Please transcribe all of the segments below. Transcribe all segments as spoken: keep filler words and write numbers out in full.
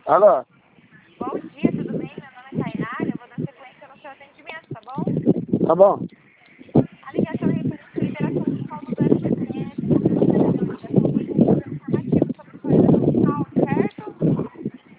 Alô? Bom dia, tudo bem? Meu nome é Tainara, eu vou dar sequência no seu atendimento, tá bom? Tá bom. A ligação é referente à liberação do saldo do F G T S, porque você recebeu a ligação do pedido informativo sobre sua liberação do saldo, certo?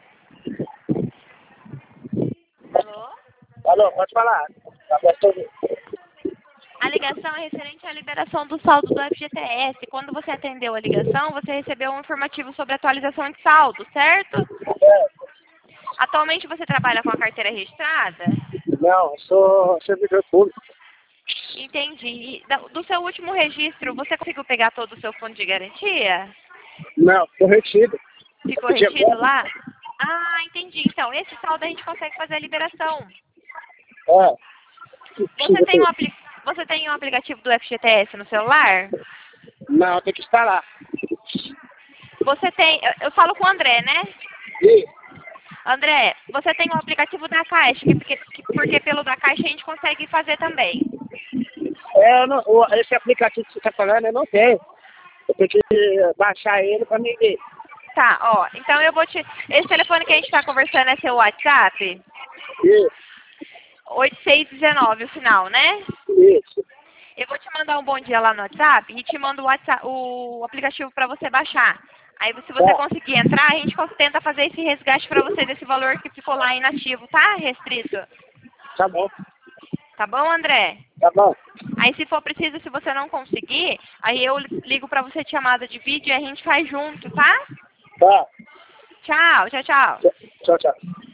Alô? Alô, pode falar. Tá bom. A ligação é referente à liberação do saldo do F G T S. Quando você atendeu a ligação, você recebeu um informativo sobre atualização de saldo, certo? Atualmente você trabalha com a carteira registrada? Não, eu sou servidor público. Entendi. E da- do seu último registro, você conseguiu pegar todo o seu fundo de garantia? Não, tô retido. Ficou Podia retido agora? lá? Ah, entendi. Então, esse saldo a gente consegue fazer a liberação. É. Você Precisa tem um, ter. apli você tem um aplicativo do F G T S no celular? Não, tem que instalar. Você tem... Eu, eu falo com o André, né? E André, você tem um aplicativo da Caixa, que, porque, que- porque pelo da Caixa a gente consegue fazer também. é, eu não- o- esse aplicativo que você tá falando, eu não tenho. Eu tenho que baixar ele pra me ver. Tá, ó. Então eu vou te... Esse telefone que a gente tá conversando é seu WhatsApp? Isso, oito seis um nove o final, né? isso. Eu vou te mandar um bom dia lá no WhatsApp e te mando o, WhatsApp, o aplicativo para você baixar. Aí se você Tá, conseguir entrar, a gente cons- tenta fazer esse resgate para você desse valor que ficou lá inativo, tá? Restrito. tá bom. Tá bom, André? Tá bom. Aí se for preciso, se você não conseguir, aí eu ligo para você de chamada de vídeo e a gente faz junto, tá? Tá. Tchau, tchau, tchau. Tchau, tchau.